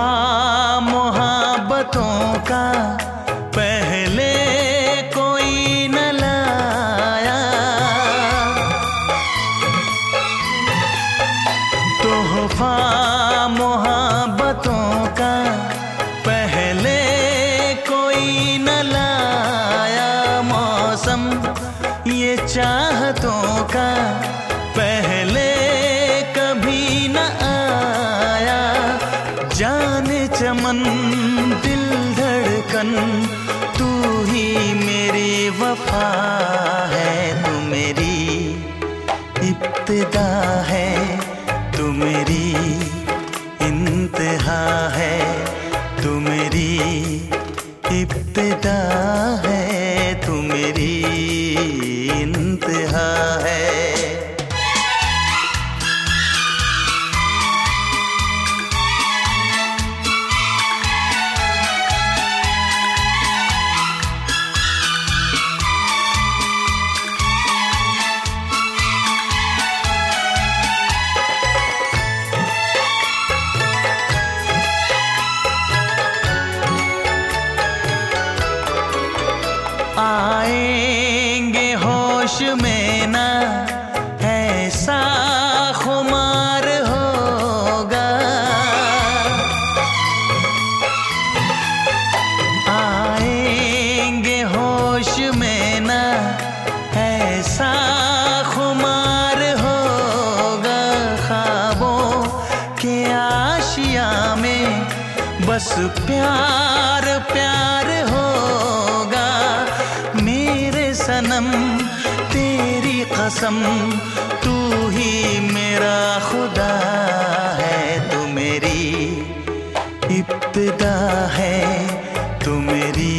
तोहफा मोहब्बतों का पहले कोई न लाया। तोहफा मोहब्बतों का पहले कोई न लाया। मौसम ये चाहतों का पहले कभी न आया। जाने चमन दिल धड़कन तू ही मेरी वफा है। तू मेरी इब्तिदा है, तू मेरी इंतहा है। तू मेरी इब्तिदा है, तू मेरी इंतहा है। आएंगे होश में ना ऐसा खुमार होगा। आएंगे होश में ना ऐसा खुमार होगा। ख्वाबों के आशिया में बस प्यार प्यार होगा। मेरे सनम तेरी कसम तू ही मेरा खुदा है। तू मेरी इब्तिदा है, तू मेरी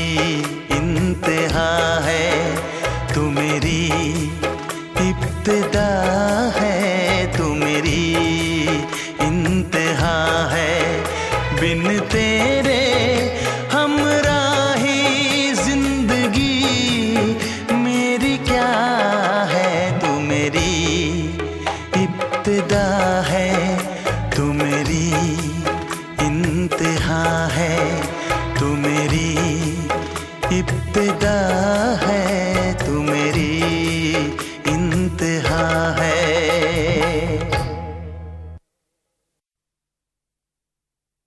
इंतहा है। तू मेरी इब्तिदा है, तू मेरी इंतहा है। बिन तेरे हमराही जिंदगी मेरी क्या है। तू मेरी इब्तिदा है, तू मेरी इंतहा है। तू मेरी इब्तिदा